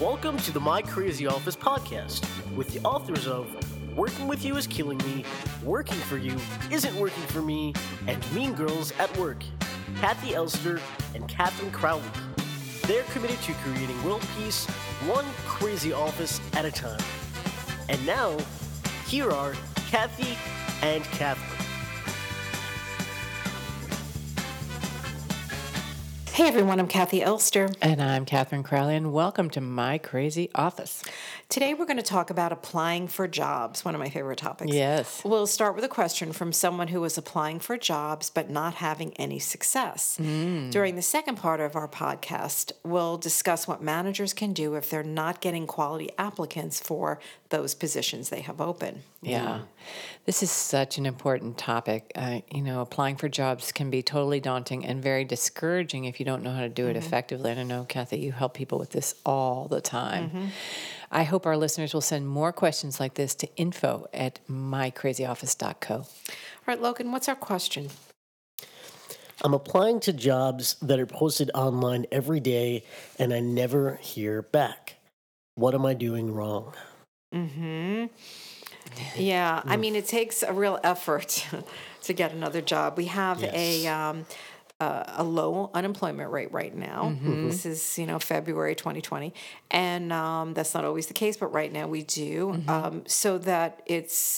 Welcome to the My Crazy Office podcast with the authors of Working With You Is Killing Me, Working For You Isn't Working For Me, and Mean Girls at Work, Kathy Elster and Catherine Crowley. They're committed to creating world peace, one crazy office at a time. And now, here are Kathy and Catherine. Hey everyone, I'm Kathy Elster. And I'm Catherine Crowley, and welcome to My Crazy Office. Today we're going to talk about applying for jobs, one of my favorite topics. Yes. We'll start with a question from someone who was applying for jobs but not having any success. During the second part of our podcast, we'll discuss what managers can do if they're not getting quality applicants for those positions they have open. Yeah. This is such an important topic. Applying for jobs can be totally daunting and very discouraging if you don't know how to do it effectively. And I know, Kathy, you help people with this all the time. I hope our listeners will send more questions like this to info@mycrazyoffice.co. All right, Logan, what's our question? I'm applying to jobs that are posted online every day and I never hear back. What am I doing wrong? Yeah, I mean, it takes a real effort to get another job. We have a low unemployment rate right now. This is, February 2020. And that's not always the case, but right now we do. So that it's,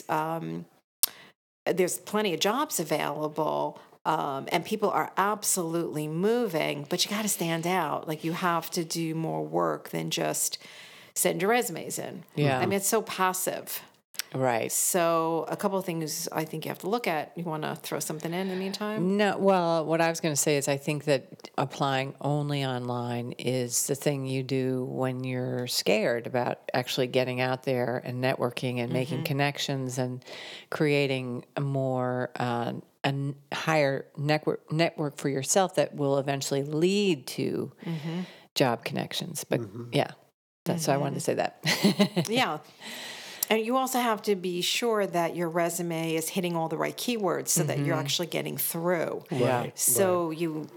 there's plenty of jobs available. And people are absolutely moving, but you got to stand out. Like, you have to do more work than just send your resumes in. Yeah. I mean, it's so passive. Right. So a couple of things I think you have to look at. You want to throw something in the meantime? No, well, what I was going to say is I think that applying only online is the thing you do when you're scared about actually getting out there and networking and making connections and creating a more a higher network for yourself that will eventually lead to job connections. But yeah, that's why I wanted to say that. Yeah. And you also have to be sure that your resume is hitting all the right keywords so that you're actually getting through. Yeah. So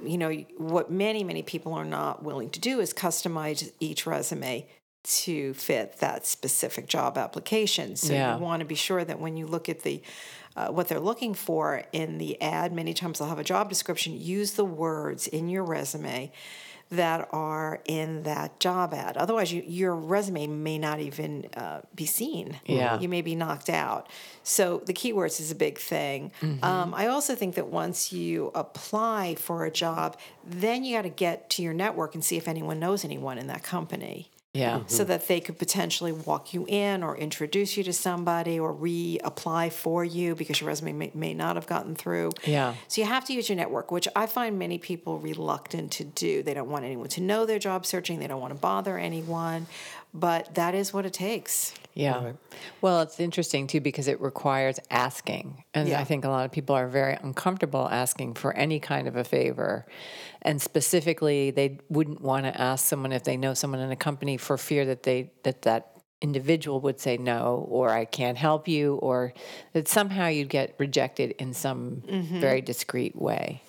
what many people are not willing to do is customize each resume to fit that specific job application. So you want to be sure that when you look at the what they're looking for in the ad, many times they'll have a job description. Use the words in your resume that are in that job ad. Otherwise, your resume may not even be seen. Yeah. You may be knocked out. So the keywords is a big thing. I also think that once you apply for a job, then you got to get to your network and see if anyone knows anyone in that company. Yeah. So that they could potentially walk you in or introduce you to somebody or reapply for you because your resume may not have gotten through. Yeah. So you have to use your network, which I find many people reluctant to do. They don't want anyone to know they're job searching. They don't want to bother anyone. But that is what it takes. Yeah. Right. Well, it's interesting, too, because it requires asking. And I think a lot of people are very uncomfortable asking for any kind of a favor. And specifically, they wouldn't want to ask someone if they know someone in a company for fear that that individual would say no, or I can't help you, or that somehow you'd get rejected in some very discreet way.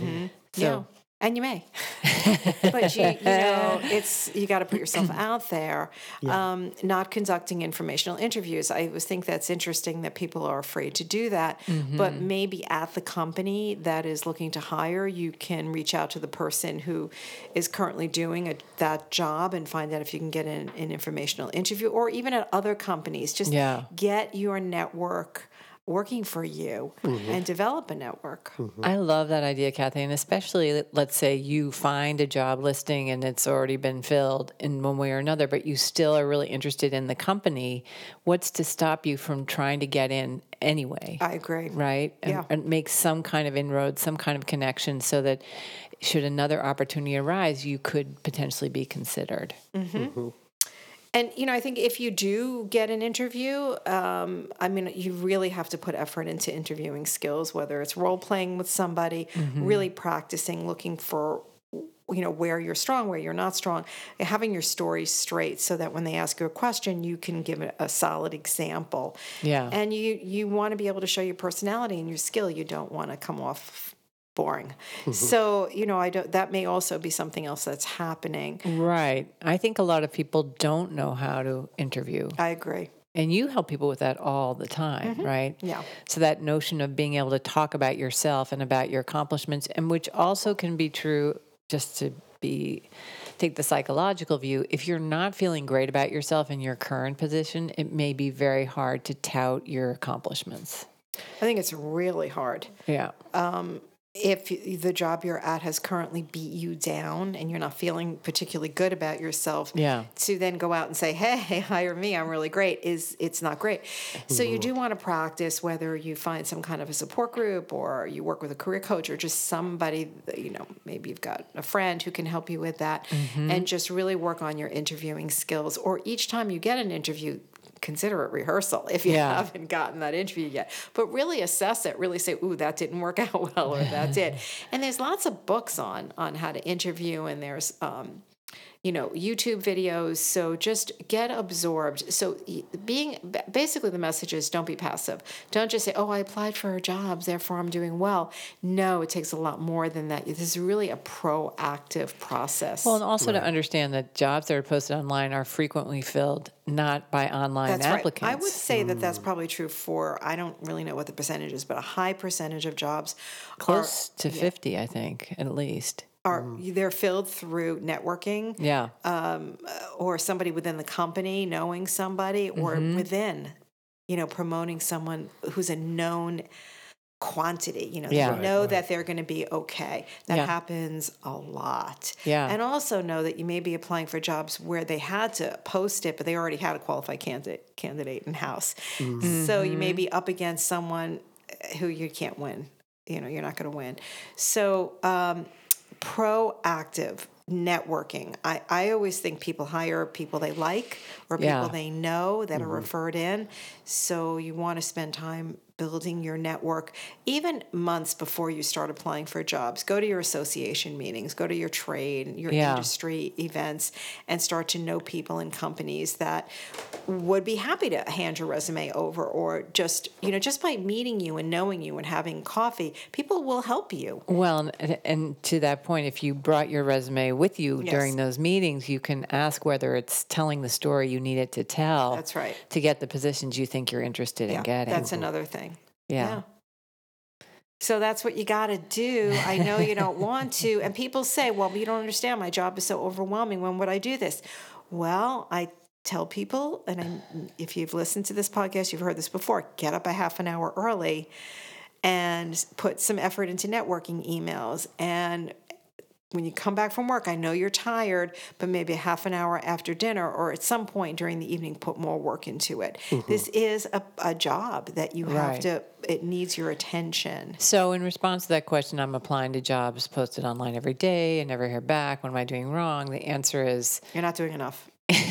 So, and you may, but you got to put yourself out there. Not conducting informational interviews. I always think that's interesting that people are afraid to do that. But maybe at the company that is looking to hire, you can reach out to the person who is currently doing that job and find out if you can get an informational interview, or even at other companies. Just get your network working for you and develop a network. I love that idea, Kathy, and especially, let's say you find a job listing and it's already been filled in one way or another, but you still are really interested in the company. What's to stop you from trying to get in anyway? I agree. Right? And make some kind of inroad, some kind of connection so that should another opportunity arise, you could potentially be considered. And, I think if you do get an interview, you really have to put effort into interviewing skills, whether it's role-playing with somebody, really practicing, looking for, where you're strong, where you're not strong, having your story straight so that when they ask you a question, you can give a solid example. Yeah. And you want to be able to show your personality and your skill. You don't want to come off boring. So, that may also be something else that's happening. Right. I think a lot of people don't know how to interview. I agree. And you help people with that all the time, right? Yeah. So that notion of being able to talk about yourself and about your accomplishments, and which also can be true, just to take the psychological view, if you're not feeling great about yourself in your current position, it may be very hard to tout your accomplishments. I think it's really hard. Yeah. If the job you're at has currently beat you down and you're not feeling particularly good about yourself, to then go out and say, hey, hire me, I'm really great, it's not great. So you do want to practice, whether you find some kind of a support group or you work with a career coach or just somebody, maybe you've got a friend who can help you with that, and just really work on your interviewing skills. Or each time you get an interview, consider it rehearsal if you haven't gotten that interview yet. But really assess it, really say, ooh, that didn't work out well, or that did. And there's lots of books on how to interview, and there's YouTube videos. So just get absorbed. So basically the message is, don't be passive. Don't just say, oh, I applied for a job, therefore I'm doing well. No, it takes a lot more than that. This is really a proactive process. Well, and also to understand that jobs that are posted online are frequently filled not by online applicants. Right. I would say that that's probably true for, I don't really know what the percentage is, but a high percentage of jobs. Close to 50, I think, at least. They're filled through networking, or somebody within the company knowing somebody, or within, promoting someone who's a known quantity. You know that they're going to be okay. That happens a lot. And also know that you may be applying for jobs where they had to post it, but they already had a qualified candidate in house. So you may be up against someone who you can't win. You're not going to win. So proactive networking. I always think people hire people they like or people they know that are referred in. So you want to spend time building your network, even months before you start applying for jobs. Go to your association meetings, go to your trade, your industry events, and start to know people in companies that would be happy to hand your resume over, or just by meeting you and knowing you and having coffee, people will help you. Well, and to that point, if you brought your resume with you during those meetings, you can ask whether it's telling the story you need it to tell. That's right. To get the positions you think you're interested in getting. That's another thing. Yeah. So that's what you got to do. I know you don't want to. And people say, well, you don't understand. My job is so overwhelming. When would I do this? Well, I tell people, and if you've listened to this podcast, you've heard this before, get up a half an hour early and put some effort into networking emails. And when you come back from work, I know you're tired, but maybe a half an hour after dinner or at some point during the evening, put more work into it. This is a job that you have to, it needs your attention. So in response to that question, I'm applying to jobs posted online every day and never hear back. What am I doing wrong? The answer is... You're not doing enough.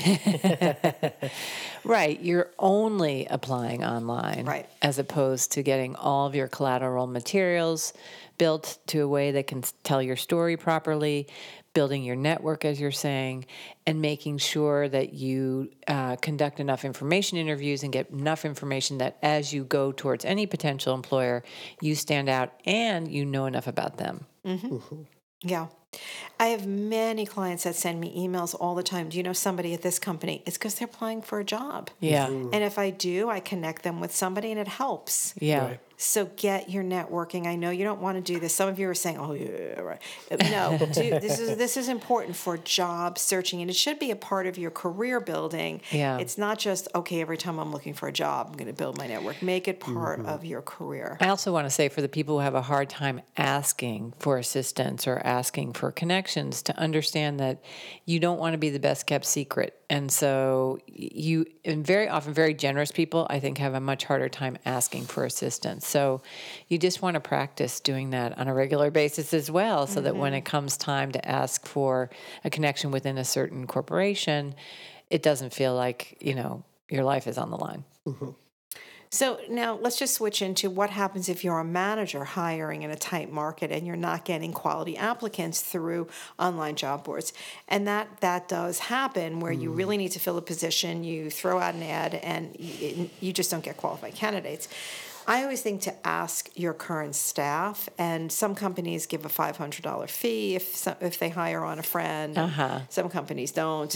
Right. You're only applying online. Right. As opposed to getting all of your collateral materials built to a way that can tell your story properly, building your network, as you're saying, and making sure that you conduct enough information interviews and get enough information that as you go towards any potential employer, you stand out and you know enough about them. Yeah. I have many clients that send me emails all the time. Do you know somebody at this company? It's because they're applying for a job. Yeah. And if I do, I connect them with somebody and it helps. Yeah. Right. So get your networking. I know you don't want to do this. Some of you are saying, oh, yeah, right. No, this is important for job searching, and it should be a part of your career building. Yeah. It's not just, okay, every time I'm looking for a job, I'm going to build my network. Make it part of your career. I also want to say, for the people who have a hard time asking for assistance or asking for connections, to understand that you don't want to be the best kept secret. And so and very often, very generous people, I think, have a much harder time asking for assistance. So you just want to practice doing that on a regular basis as well, so that when it comes time to ask for a connection within a certain corporation, it doesn't feel like, your life is on the line. So now let's just switch into what happens if you're a manager hiring in a tight market and you're not getting quality applicants through online job boards. And that does happen, where you really need to fill a position, you throw out an ad, and you just don't get qualified candidates. I always think to ask your current staff, and some companies give a $500 fee if they hire on a friend. Some companies don't.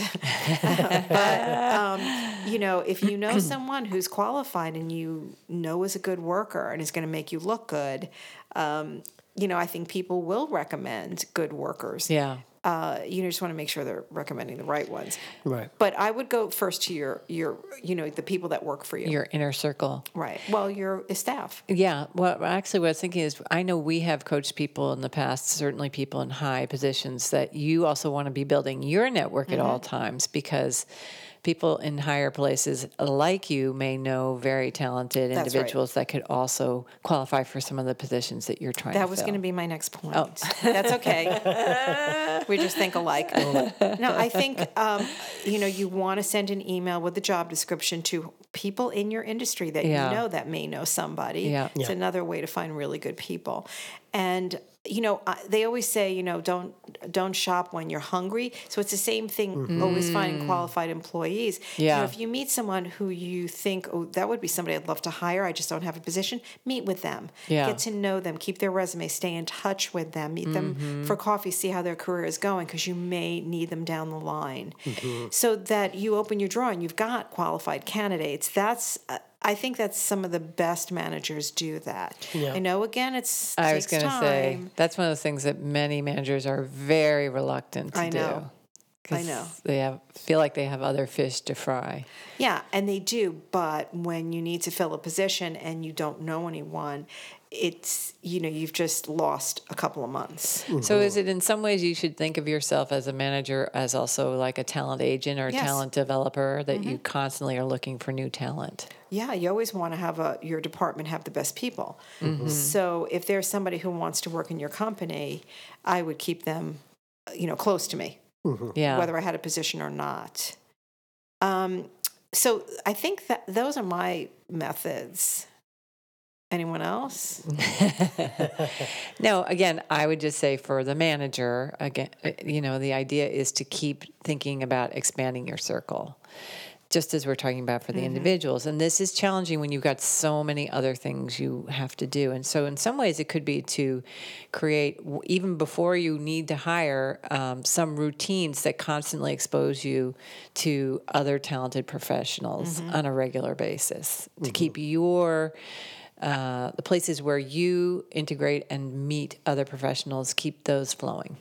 But if you know someone who's qualified and you know is a good worker and is going to make you look good, I think people will recommend good workers. Yeah. You just want to make sure they're recommending the right ones. Right. But I would go first to your the people that work for you. Your inner circle. Right. Well, your staff. Yeah. Well, actually, what I was thinking is, I know we have coached people in the past, certainly people in high positions, that you also want to be building your network at all times, because people in higher places like you may know very talented individuals that could also qualify for some of the positions that you're trying to fill. That was going to be my next point. Oh. That's okay. We just think alike. No, I think, you want to send an email with the job description to people in your industry that you know that may know somebody. Yeah. It's another way to find really good people. And they always say, don't shop when you're hungry. So it's the same thing, always finding qualified employees. Yeah. If you meet someone who you think, oh, that would be somebody I'd love to hire, I just don't have a position, meet with them. Yeah. Get to know them, keep their resume, stay in touch with them, meet them for coffee, see how their career is going, because you may need them down the line. So that you open your drawer and you've got qualified candidates. I think that's some of the best managers do that. Yeah. I know, again, I was going to say, that's one of the things that many managers are very reluctant to do. I know. They feel like they have other fish to fry. Yeah, and they do. But when you need to fill a position and you don't know anyone, it's, you've just lost a couple of months. So is it in some ways you should think of yourself as a manager as also like a talent agent or a talent developer, that you constantly are looking for new talent? Yeah, you always want to have your department have the best people. So if there's somebody who wants to work in your company, I would keep them, close to me, whether I had a position or not. So I think that those are my methods. Anyone else? No, again, I would just say for the manager, again, the idea is to keep thinking about expanding your circle, just as we're talking about for the individuals. And this is challenging when you've got so many other things you have to do. And so in some ways it could be to create, even before you need to hire, some routines that constantly expose you to other talented professionals on a regular basis, to keep your the places where you integrate and meet other professionals, keep those flowing.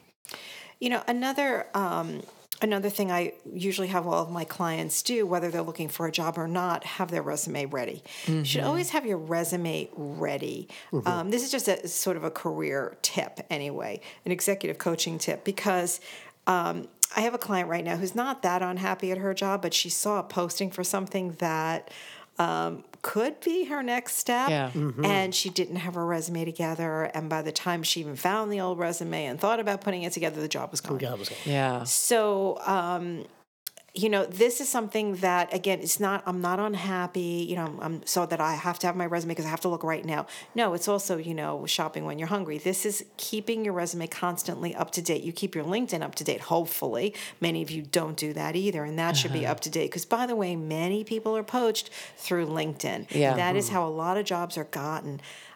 Another thing I usually have all of my clients do, whether they're looking for a job or not, have their resume ready. You should always have your resume ready. This is just a sort of a career tip anyway, an executive coaching tip, because I have a client right now who's not that unhappy at her job, but she saw a posting for something that could be her next step. Yeah. And she didn't have her resume together. And by the time she even found the old resume and thought about putting it together, the job was gone. Yeah. So, this is something that, again, I'm not unhappy, so that I have to have my resume because I have to look right now. No, it's also, shopping when you're hungry. This is keeping your resume constantly up to date. You keep your LinkedIn up to date, hopefully. Many of you don't do that either, and that should be up to date. Because, by the way, many people are poached through LinkedIn. Yeah. That is how a lot of jobs are gotten.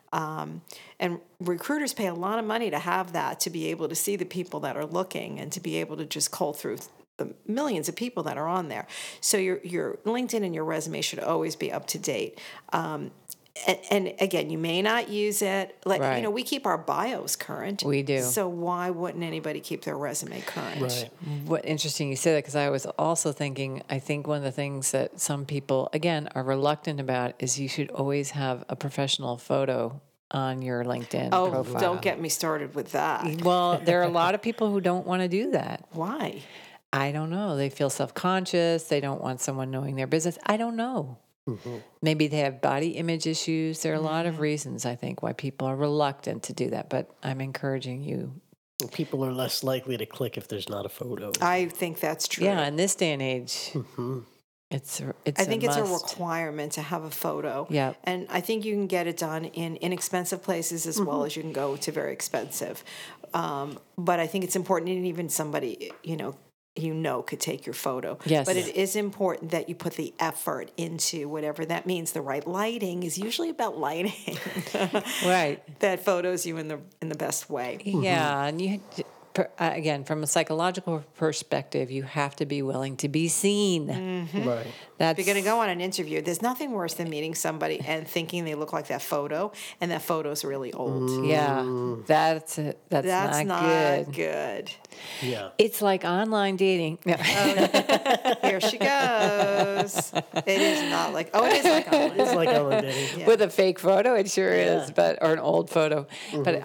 And recruiters pay a lot of money to have that, to be able to see the people that are looking and to be able to just cull through the millions of people that are on there. So your LinkedIn and your resume should always be up to date. And again, you may not use it. We keep our bios current. We do. So why wouldn't anybody keep their resume current? Right. What interesting you say that, because I was also thinking, I think one of the things that some people, again, are reluctant about is you should always have a professional photo on your LinkedIn profile. Don't get me started with that. Well, there are a lot of people who don't want to do that. Why? I don't know. They feel self-conscious. They don't want someone knowing their business. I don't know. Maybe they have body image issues. There are a lot of reasons, I think, why people are reluctant to do that. But I'm encouraging you. People are less likely to click if there's not a photo. I think that's true. Yeah, in this day and age, it's a requirement to have a photo. Yeah. And I think you can get it done in inexpensive places as well as you can go to very expensive. But I think it's important, and even somebody, could take your photo. Yes. But it is important that you put the effort into whatever that means. The right lighting is usually about lighting. Right. That photos you in the best way. Yeah, and you again, from a psychological perspective, you have to be willing to be seen. Right. If you're going to go on an interview, there's nothing worse than meeting somebody and thinking they look like that photo, and that photo's really old. Yeah, that's not good. Yeah. It's like online dating. No. Here she goes. It is not like, it is like online. It's like online dating. Yeah. With a fake photo, it sure is, or an old photo. But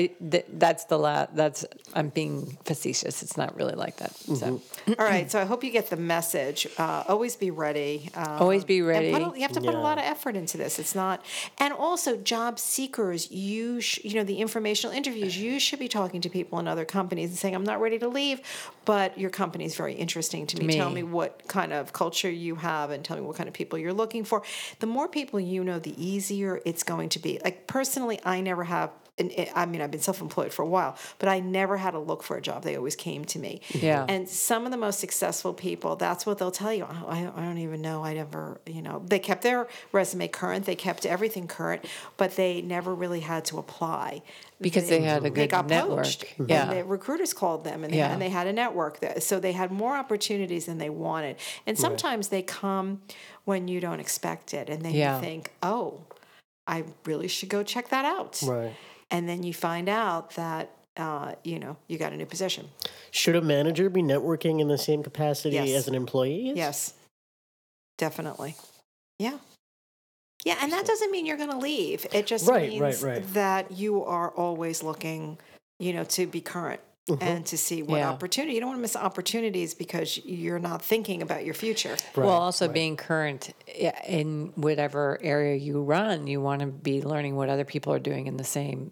that's I'm being facetious. It's not really like that. So, All right, so I hope you get the message. Always be ready. Always be ready. And you have to put a lot of effort into this. It's not, and also job seekers. The informational interviews. You should be talking to people in other companies and saying, "I'm not ready to leave, but your company is very interesting to me. Tell me what kind of culture you have, and tell me what kind of people you're looking for." The more people you know, the easier it's going to be. Like personally, I never have. I've been self-employed for a while, but I never had to look for a job. They always came to me. Yeah. And some of the most successful people, that's what they'll tell you. I don't even know. They kept their resume current. They kept everything current, but they never really had to apply. Because they had a good they got network. Poached, Yeah. And the recruiters called them, and they had a network. So they had more opportunities than they wanted. And sometimes they come when you don't expect it, and then you think, "Oh, I really should go check that out." Right. And then you find out that, you got a new position. Should a manager be networking in the same capacity as an employee is? Yes, definitely. Yeah. Yeah, and that doesn't mean you're going to leave. It just means that you are always looking, to be current and to see what opportunity. You don't want to miss opportunities because you're not thinking about your future. Well, also being current in whatever area you run, you want to be learning what other people are doing in the same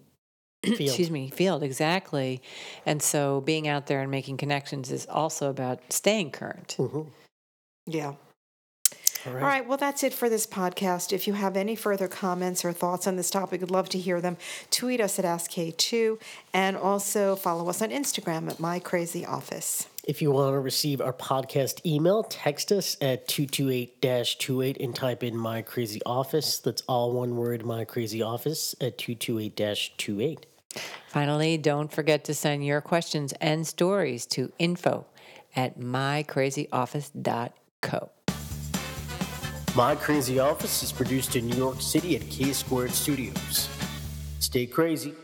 field, exactly. And so being out there and making connections is also about staying current. Yeah. All right. Well, that's it for this podcast. If you have any further comments or thoughts on this topic, I'd love to hear them. Tweet us at AskK2 and also follow us on Instagram at MyCrazyOffice. If you want to receive our podcast email, text us at 228-28 and type in My Crazy Office. That's all one word, My Crazy Office at 228-28. Finally, don't forget to send your questions and stories to info@mycrazyoffice.co. My Crazy Office is produced in New York City at K Squared Studios. Stay crazy.